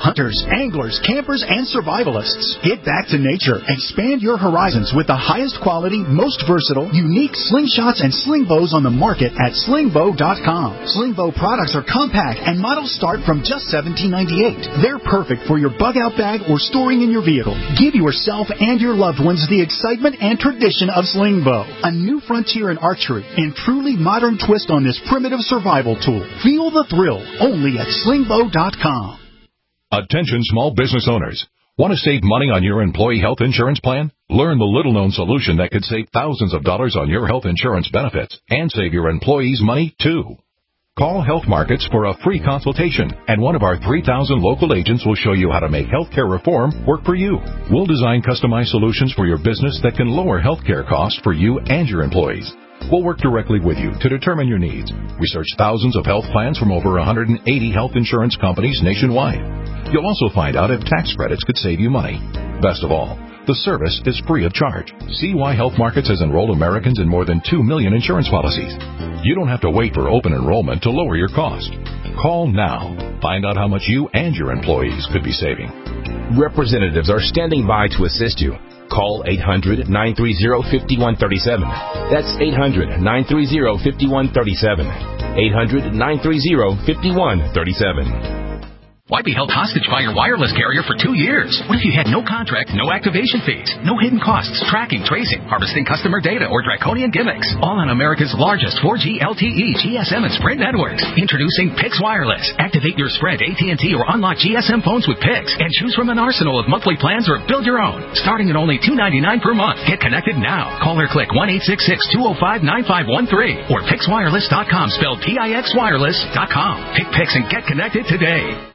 Hunters, anglers, campers, and survivalists. Get back to nature. Expand your horizons with the highest quality, most versatile, unique slingshots and sling bows on the market at sling bow dot com. Sling bow products are compact and models start from just seventeen ninety-eight. They're perfect for your bug out bag or storing in your vehicle. Give yourself and your loved ones the excitement and tradition of sling bow. A new frontier in archery and truly modern twist on this primitive survival tool. Feel the thrill only at sling bow dot com. Attention small business owners. Want to save money on your employee health insurance plan? Learn the little-known solution that could save thousands of dollars on your health insurance benefits and save your employees money, too. Call Health Markets for a free consultation, and one of our three thousand local agents will show you how to make healthcare reform work for you. We'll design customized solutions for your business that can lower healthcare costs for you and your employees. We'll work directly with you to determine your needs. Research thousands of health plans from over one hundred eighty health insurance companies nationwide. You'll also find out if tax credits could save you money. Best of all, the service is free of charge. See why Health Markets has enrolled Americans in more than two million insurance policies. You don't have to wait for open enrollment to lower your cost. Call now. Find out how much you and your employees could be saving. Representatives are standing by to assist you. Call eight hundred, nine three zero, five one three seven. That's eight hundred, nine three zero, five one three seven. eight hundred, nine three zero, five one three seven. Why be held hostage by your wireless carrier for two years? What if you had no contract, no activation fees, no hidden costs, tracking, tracing, harvesting customer data, or draconian gimmicks? All on America's largest four G L T E, G S M, and Sprint networks. Introducing Pix Wireless. Activate your Sprint, A T and T, or unlock G S M phones with Pix, and choose from an arsenal of monthly plans or build your own. Starting at only two ninety-nine per month. Get connected now. Call or click one eight six six, two oh five, nine five one three or pix wireless dot com, spelled P I X wireless dot com. Pick Pix and get connected today.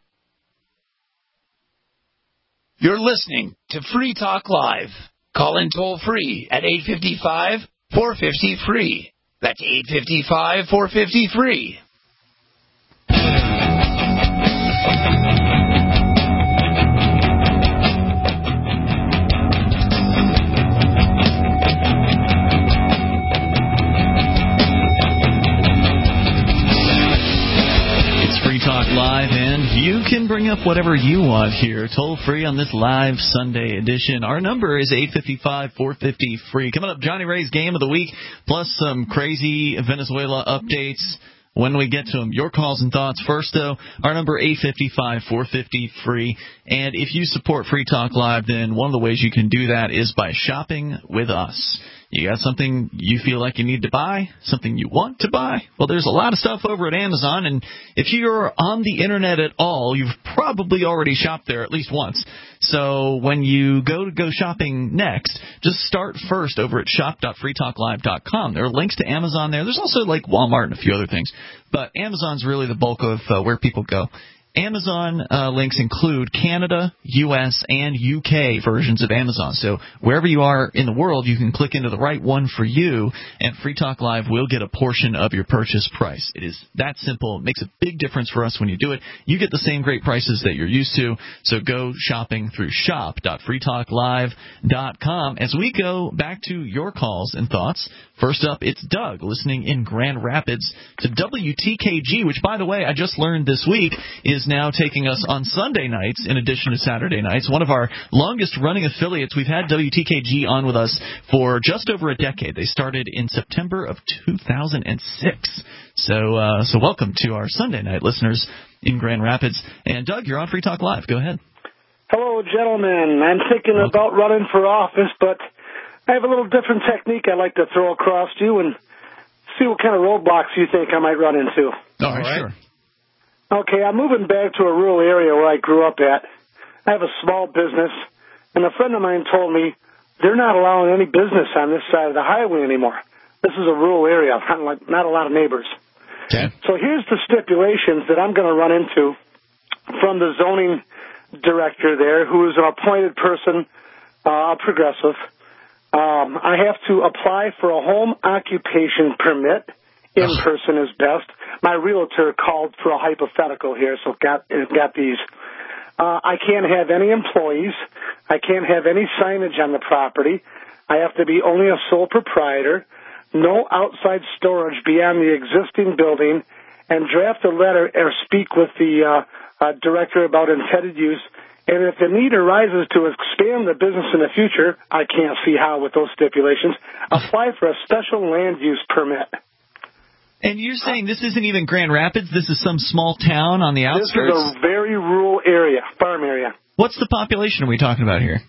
You're listening to Free Talk Live. Call in toll free at eight five five, four five zero, free. That's eight five five, four five zero, free. Talk Live, and you can bring up whatever you want here, toll free on this live Sunday edition. Our number is eight five five, four five zero, free. Coming up, Johnny Ray's Game of the Week, plus some crazy Venezuela updates when we get to them. Your calls and thoughts first, though. Our number, eight five five, four five zero, free. And if you support Free Talk Live, then one of the ways you can do that is by shopping with us. You got something you feel like you need to buy, something you want to buy? Well, there's a lot of stuff over at Amazon, and if you're on the Internet at all, you've probably already shopped there at least once. So when you go to go shopping next, just start first over at shop dot free talk live dot com. There are links to Amazon there. There's also like Walmart and a few other things, but Amazon's really the bulk of uh, where people go. Amazon uh, links include Canada, U S, and U K versions of Amazon. So wherever you are in the world, you can click into the right one for you, and Free Talk Live will get a portion of your purchase price. It is that simple. It makes a big difference for us when you do it. You get the same great prices that you're used to, so go shopping through shop dot free talk live dot com. As we go back to your calls and thoughts, first up, it's Doug listening in Grand Rapids to W T K G, which, by the way, I just learned this week is now taking us on Sunday nights in addition to Saturday nights. One of our longest-running affiliates. We've had W T K G on with us for just over a decade. They started in September of two thousand six. So, uh, so welcome to our Sunday night listeners in Grand Rapids. And, Doug, you're on Free Talk Live. Go ahead. Hello, gentlemen. I'm thinking welcome. about running for office, but I have a little different technique I'd like to throw across to you and see what kind of roadblocks you think I might run into. All right, sure. Okay, I'm moving back to a rural area where I grew up at. I have a small business, and a friend of mine told me they're not allowing any business on this side of the highway anymore. This is a rural area, not a lot of neighbors. Okay. So here's the stipulations that I'm going to run into from the zoning director there, who is an appointed person, uh, progressive. Um, I have to apply for a home occupation permit. In person is best. My realtor called for a hypothetical here, so got got these. Uh, I can't have any employees. I can't have any signage on the property. I have to be only a sole proprietor. No outside storage beyond the existing building, and draft a letter or speak with the uh, uh, director about intended use. And if the need arises to expand the business in the future, I can't see how with those stipulations, apply for a special land use permit. And you're saying this isn't even Grand Rapids? This is some small town on the outskirts? This is a very rural area, farm area. What's the population are we talking about here?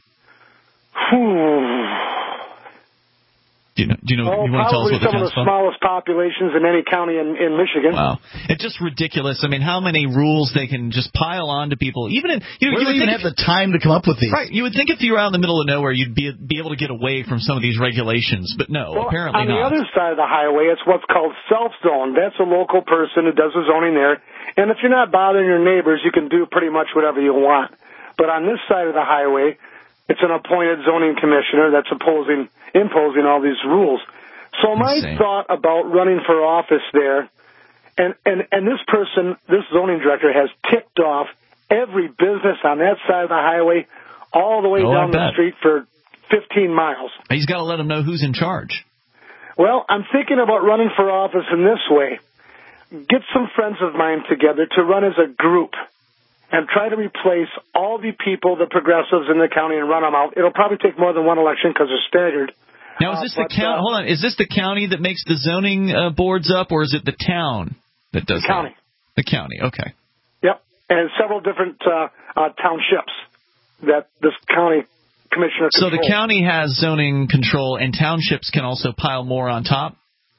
Do you know? Do you, know, oh, you want to tell us what the probably some of the smallest populations in any county in, in Michigan. Wow, it's just ridiculous. I mean, how many rules they can just pile on to people? Even in, you, we you don't even have the time to come up with these. Right? You would think if you were out in the middle of nowhere, you'd be be able to get away from some of these regulations, but no, well, apparently on not. On the other side of the highway, it's what's called self-zone. That's a local person who does the zoning there, and if you're not bothering your neighbors, you can do pretty much whatever you want. But on this side of the highway, it's an appointed zoning commissioner that's opposing imposing all these rules. So my Insane. thought about running for office there, and, and, and this person, this zoning director, has ticked off every business on that side of the highway all the way oh, down the street for fifteen miles. He's got to let them know who's in charge. Well, I'm thinking about running for office in this way. Get some friends of mine together to run as a group and try to replace all the people, the progressives in the county, and run them out. It'll probably take more than one election because they're staggered. Now, is this uh, the county? Uh, hold on, is this the county that makes the zoning uh, boards up, or is it the town that does the county? That? The county, okay. Yep, and several different uh, uh, townships that this county commissioner controls. So the county has zoning control, and townships can also pile more on top?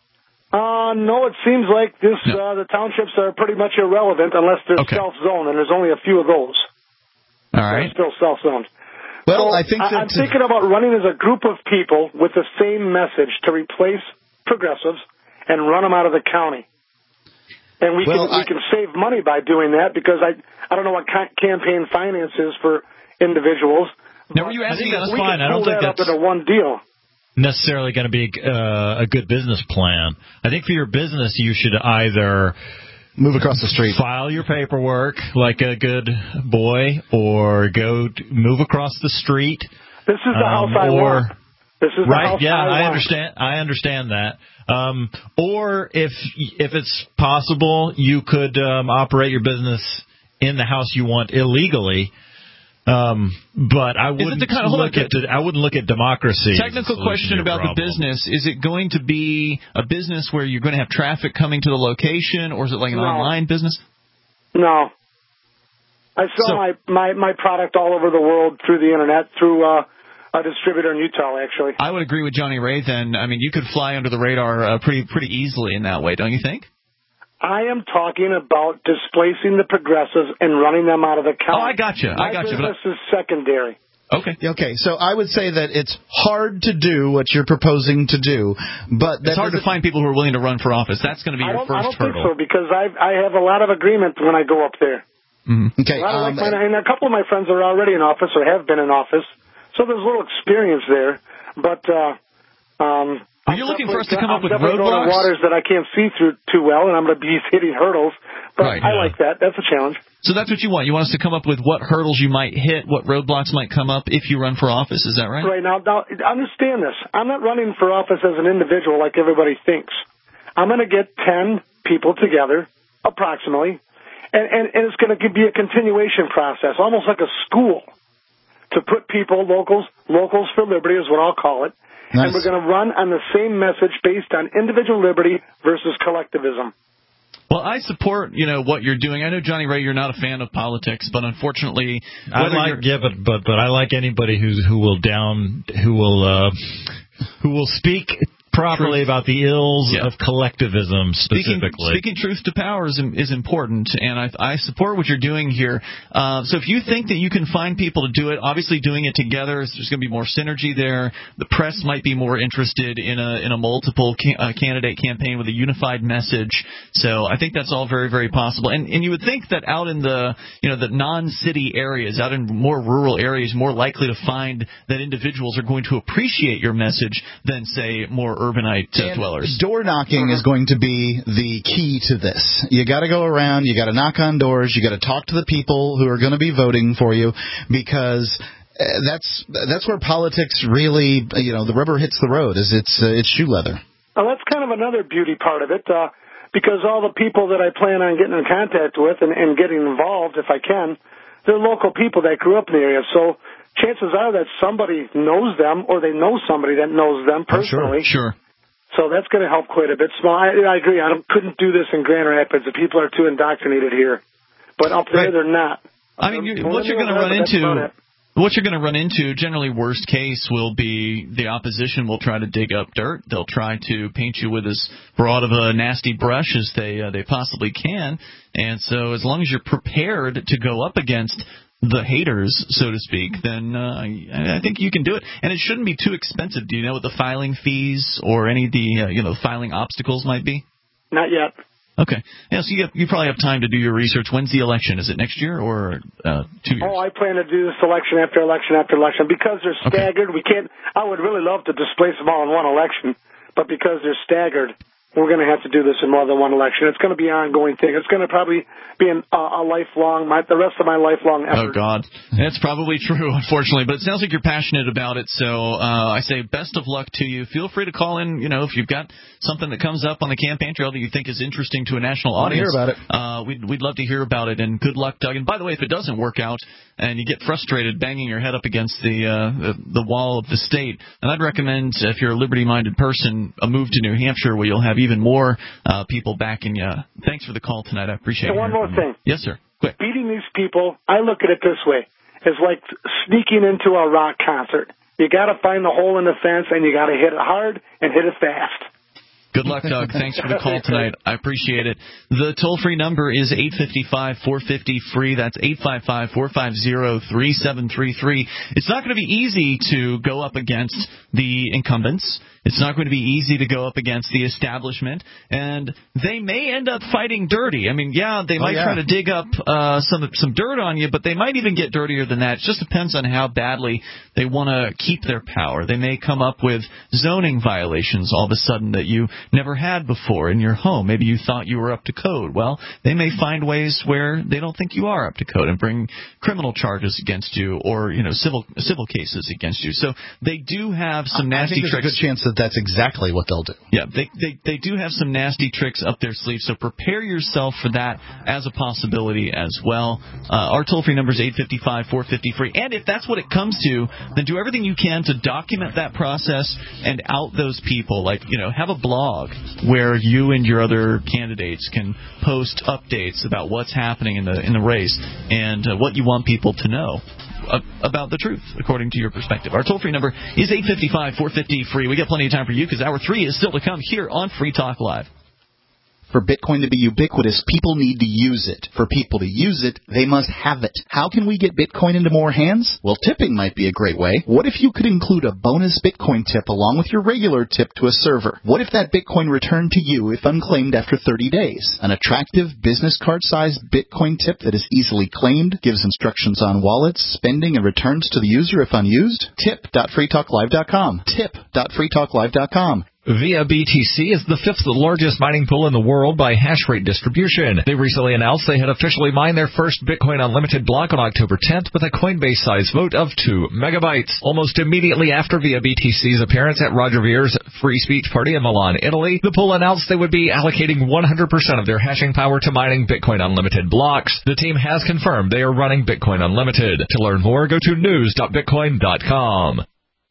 Uh, no, it seems like this. No. Uh, the townships are pretty much irrelevant unless they're okay. self-zoned, and there's only a few of those. All right. They're still self-zoned. Well, so I think that I'm thinking about running as a group of people with the same message to replace progressives and run them out of the county. And we well, can I, we can save money by doing that because I I don't know what ca- campaign finance is for individuals. Now, were you asking us? That's fine. I don't think that that's up into one deal. Necessarily going to be uh, a good business plan. I think for your business, you should either move across the street, file your paperwork like a good boy, or go to move across the street. This is the um, house I or, want. This is the right? house Yeah, I, I want. understand. I understand that. Um, or if if it's possible, you could um, operate your business in the house you want illegally. Um, but I wouldn't kind of, look at I wouldn't look at democracy. Technical question about problem. the business: is it going to be a business where you're going to have traffic coming to the location, or is it like an no. online business? No, I sell so, my, my my product all over the world through the internet through uh, a distributor in Utah. Actually, I would agree with Johnny Ray. Then I mean, you could fly under the radar uh, pretty pretty easily in that way, don't you think? I am talking about displacing the progressives and running them out of the county. Oh, I got you. I got you. My business is secondary. Okay. Okay. So I would say that it's hard to do what you're proposing to do, but it's hard to find people who are willing to run for office. That's going to be your first I don't hurdle. think so because I I have a lot of agreement when I go up there. Mm-hmm. Okay. A Um, like my, and a couple of my friends are already in office or have been in office, so there's a little experience there. But uh, um. Are you looking for us to come up I'm with roadblocks? Going to waters that I can't see through too well, and I'm going to be hitting hurdles. But right, I yeah. like that. That's a challenge. So that's what you want. You want us to come up with what hurdles you might hit, what roadblocks might come up if you run for office. Is that right? Right. Now, now understand this. I'm not running for office as an individual like everybody thinks. I'm going to get ten people together, approximately, and, and, and it's going to be a continuation process, almost like a school, to put people, locals, locals for liberty is what I'll call it. Nice. And we're going to run on the same message based on individual liberty versus collectivism. Well, I support, you know, what you're doing. I know, Johnny Ray, you're not a fan of politics, but unfortunately, I like yeah, but but but I like anybody who's who will down who will uh, who will speak properly truth. about the ills yeah. of collectivism specifically. Speaking, speaking truth to power is, is important, and I, I support what you're doing here. Uh, so if you think that you can find people to do it, obviously doing it together, there's going to be more synergy there. The press might be more interested in a in a multiple ca- uh, candidate campaign with a unified message. So I think that's all very, very possible. And and you would think that out in the you know the non-city areas, out in more rural areas, more likely to find that individuals are going to appreciate your message than, say, more urbanite uh, dwellers. Door knocking is going to be the key to this. You got to go around, you got to knock on doors, you got to talk to the people who are going to be voting for you, because uh, that's that's where politics really, you know, the rubber hits the road. Is it's uh, it's shoe leather. Well, that's kind of another beauty part of it. Uh, because all the people that I plan on getting in contact with and, and getting involved, if I can, they're local people that grew up in the area. So chances are that somebody knows them or they know somebody that knows them personally. Oh, sure, sure. So that's going to help quite a bit. Small, I, I agree. I don't, couldn't do this in Grand Rapids. The people are too indoctrinated here. But up there, right. They're not. I mean, you, what you're going to run into... What you're going to run into, generally worst case, will be the opposition will try to dig up dirt. They'll try to paint you with as broad of a nasty brush as they uh, they possibly can. And so as long as you're prepared to go up against the haters, so to speak, then uh, I think you can do it. And it shouldn't be too expensive. Do you know what the filing fees or any of the uh, you know filing obstacles might be? Not yet. Okay. Yeah, so you, have, you probably have time to do your research. When's the election? Is it next year or uh, two years? Oh, I plan to do this election after election after election. Because they're staggered, okay. we can't. I would really love to displace them all in one election, but because they're staggered, we're going to have to do this in more than one election. It's going to be an ongoing thing. It's going to probably be an, uh, a lifelong, my, the rest of my lifelong effort. Oh, God. That's probably true, unfortunately. But it sounds like you're passionate about it, so uh, I say best of luck to you. Feel free to call in, you know, if you've got something that comes up on the campaign trail that you think is interesting to a national audience. I want to hear about it. Uh, we'd, we'd love to hear about it, and good luck, Doug. And by the way, if it doesn't work out and you get frustrated banging your head up against the, uh, the, the wall of the state, then I'd recommend, if you're a liberty-minded person, a move to New Hampshire where you'll have even more uh, people backing you. Thanks for the call tonight. I appreciate it. And one more thing. Yes, sir. Quick. Beating these people, I look at it this way, is like sneaking into a rock concert. You got to find the hole in the fence, and you got to hit it hard and hit it fast. Good luck, Doug. Thanks for the call tonight. I appreciate it. The toll-free number is eight five five, four five zero, free. That's eight five five, four five zero, three seven three three. It's not going to be easy to go up against the incumbents. It's not going to be easy to go up against the establishment, and they may end up fighting dirty. I mean, yeah, they might oh, yeah. try to dig up uh, some some dirt on you, but they might even get dirtier than that. It just depends on how badly they want to keep their power. They may come up with zoning violations all of a sudden that you never had before in your home. Maybe you thought you were up to code. Well, they may find ways where they don't think you are up to code and bring criminal charges against you or, you know, civil civil cases against you. So they do have some nasty I think there's tricks. a good chance that that's exactly what they'll do. Yeah, they, they they do have some nasty tricks up their sleeve, so prepare yourself for that as a possibility as well. Uh, our toll-free number is eight five five, four five zero, free. And if that's what it comes to, then do everything you can to document that process and out those people. Like, you know, have a blog where you and your other candidates can post updates about what's happening in the in the race and uh, what you want people to know about the truth, according to your perspective. Our toll-free number is eight five five, four five zero, free. We got plenty of time for you because hour three is still to come here on Free Talk Live. For Bitcoin to be ubiquitous, people need to use it. For people to use it, they must have it. How can we get Bitcoin into more hands? Well, tipping might be a great way. What if you could include a bonus Bitcoin tip along with your regular tip to a server? What if that Bitcoin returned to you if unclaimed after thirty days? An attractive business card-sized Bitcoin tip that is easily claimed, gives instructions on wallets, spending, and returns to the user if unused? tip dot free talk live dot com. tip dot free talk live dot com. Via B T C is the fifth largest mining pool in the world by hash rate distribution. They recently announced they had officially mined their first Bitcoin Unlimited block on October tenth with a Coinbase size vote of two megabytes. Almost immediately after Via B T C's appearance at Roger Vere's free speech party in Milan, Italy, the pool announced they would be allocating one hundred percent of their hashing power to mining Bitcoin Unlimited blocks. The team has confirmed they are running Bitcoin Unlimited. To learn more, go to news dot bitcoin dot com.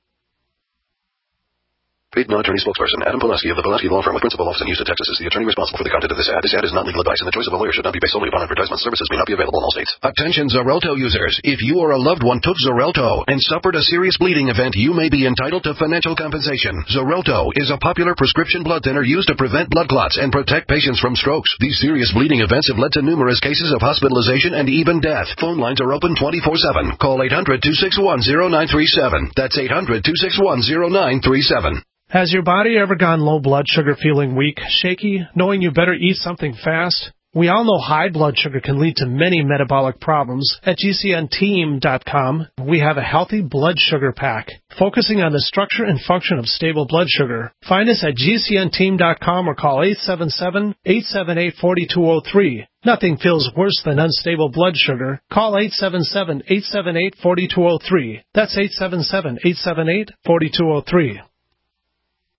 Paid non-attorney spokesperson Adam Pulaski of the Pulaski Law Firm with principal office in Houston, Texas is the attorney responsible for the content of this ad. This ad is not legal advice, and the choice of a lawyer should not be based solely upon advertisement. Services may not be available in all states. Attention Xarelto users. If you or a loved one took Xarelto and suffered a serious bleeding event, you may be entitled to financial compensation. Xarelto is a popular prescription blood thinner used to prevent blood clots and protect patients from strokes. These serious bleeding events have led to numerous cases of hospitalization and even death. Phone lines are open twenty-four seven. Call eight hundred, two six one, zero nine three seven. That's eight hundred, two six one, zero nine three seven. Has your body ever gone low blood sugar, feeling weak, shaky, knowing you better eat something fast? We all know high blood sugar can lead to many metabolic problems. At G C N team dot com, we have a healthy blood sugar pack, focusing on the structure and function of stable blood sugar. Find us at G C N team dot com or call eight seven seven, eight seven eight, four two zero three. Nothing feels worse than unstable blood sugar. Call eight seven seven, eight seven eight, four two zero three. That's eight seven seven, eight seven eight, four two zero three.